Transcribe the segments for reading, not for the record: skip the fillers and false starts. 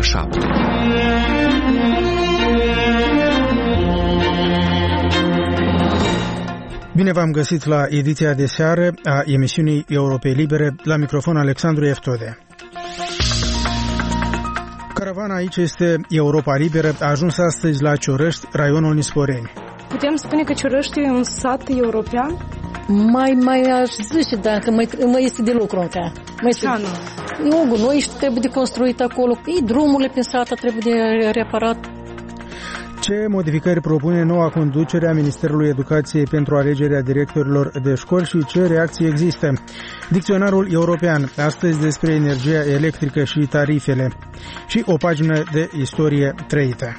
ora 7. Bine v-am găsit la ediția de seară a emisiunii Europei Libere, la microfon Alexandru Eftode. Caravana aici este Europa Liberă, a ajuns astăzi la Ciorăști, raionul Nisporeni. Putem spune că Ciorăști e un sat european? Mai aș zice, dacă mai este de lucru încă. Nu, gunoi trebuie de construit acolo, drumurile prin sat trebuie de reparat. Ce modificări propune noua conducere a Ministerului Educației pentru alegerea directorilor de școli și ce reacții există? Dicționarul european, astăzi despre energia electrică și tarifele. Și o pagină de istorie trăită.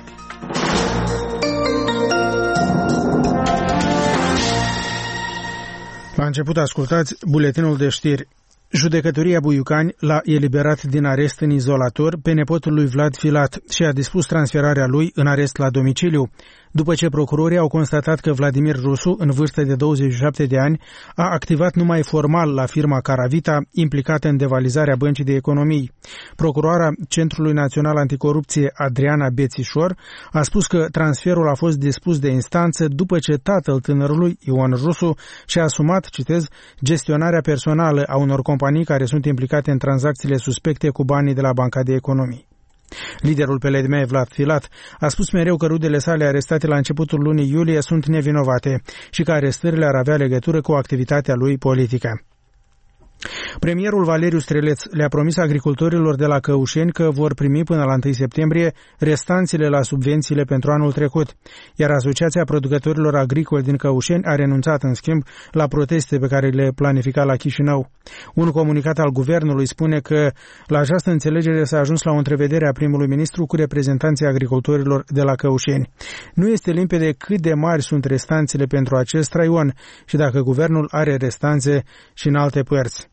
La început ascultați buletinul de știri. Judecătoria Buiucani l-a eliberat din arest în izolator pe nepotul lui Vlad Filat și a dispus transferarea lui în arest la domiciliu, după ce procurorii au constatat că Vladimir Rusu, în vârstă de 27 de ani, a activat numai formal la firma Caravita, implicată în devalizarea Băncii de Economii. Procuroara Centrului Național Anticorupție, Adriana Bețișor, a spus că transferul a fost dispus de instanță după ce tatăl tânărului, Ion Rusu, și-a asumat, citez, gestionarea personală a unor companii care sunt implicate în tranzacțiile suspecte cu banii de la Banca de Economii. Liderul PLDM, Vlad Filat, a spus mereu că rudele sale arestate la începutul lunii iulie sunt nevinovate și că arestările ar avea legătură cu activitatea lui politică. Premierul Valeriu Streleț le-a promis agricultorilor de la Căușeni că vor primi până la 1 septembrie restanțele la subvențiile pentru anul trecut, iar Asociația Producătorilor Agricoli din Căușeni a renunțat, în schimb, la proteste pe care le planifica la Chișinău. Un comunicat al guvernului spune că la această înțelegere s-a ajuns la o întrevedere a primului ministru cu reprezentanții agricultorilor de la Căușeni. Nu este limpede cât de mari sunt restanțele pentru acest raion și dacă guvernul are restanțe și în alte părți.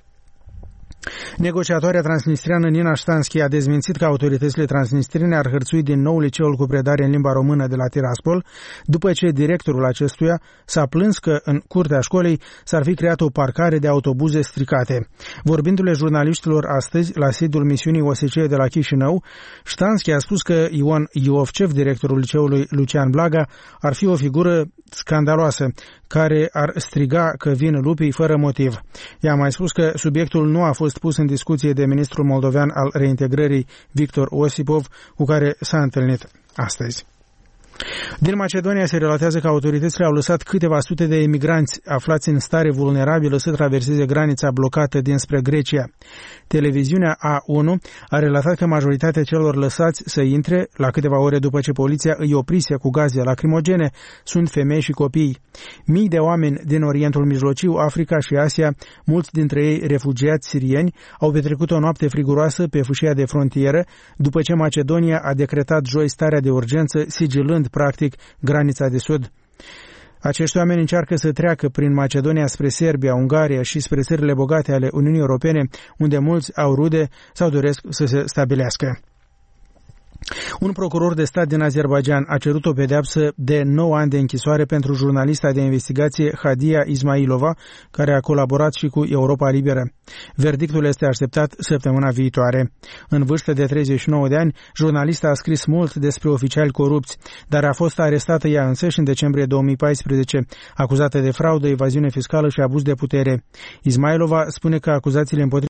Negociatoarea transnistriană Nina Ștanski a dezmințit că autoritățile transnistrine ar hărțui din nou liceul cu predare în limba română de la Tiraspol, după ce directorul acestuia s-a plâns că în curtea școlii s-ar fi creat o parcare de autobuze stricate. Vorbindu-le jurnaliștilor astăzi la sediul misiunii OSCE de la Chișinău, Ștanski a spus că Ion Iovcev, directorul liceului Lucian Blaga, ar fi o figură scandaloasă, care ar striga că vin lupii fără motiv. Ea a mai spus că subiectul nu a fost pus în discuție de ministrul moldovean al reintegrării Victor Osipov, cu care s-a întâlnit astăzi. Din Macedonia se relatează că autoritățile au lăsat câteva sute de emigranți aflați în stare vulnerabilă să traverseze granița blocată dinspre Grecia. Televiziunea A1 a relatat că majoritatea celor lăsați să intre, la câteva ore după ce poliția îi oprise cu gaze lacrimogene, sunt femei și copii. Mii de oameni din Orientul Mijlociu, Africa și Asia, mulți dintre ei refugiați sirieni, au petrecut o noapte friguroasă pe fâșia de frontieră, după ce Macedonia a decretat joi starea de urgență, sigilând practic granița de sud. Acești oameni încearcă să treacă prin Macedonia spre Serbia, Ungaria și spre țările bogate ale Uniunii Europene, unde mulți au rude sau doresc să se stabilească. Un procuror de stat din Azerbaidjan a cerut o pedeapsă de 9 ani de închisoare pentru jurnalista de investigație Hadia Ismailova, care a colaborat și cu Europa Liberă. Verdictul este așteptat săptămâna viitoare. În vârstă de 39 de ani, jurnalista a scris mult despre oficiali corupți, dar a fost arestată ea însăși în decembrie 2014, acuzată de fraudă, evaziune fiscală și abuz de putere. Ismailova spune că acuzațiile împotriva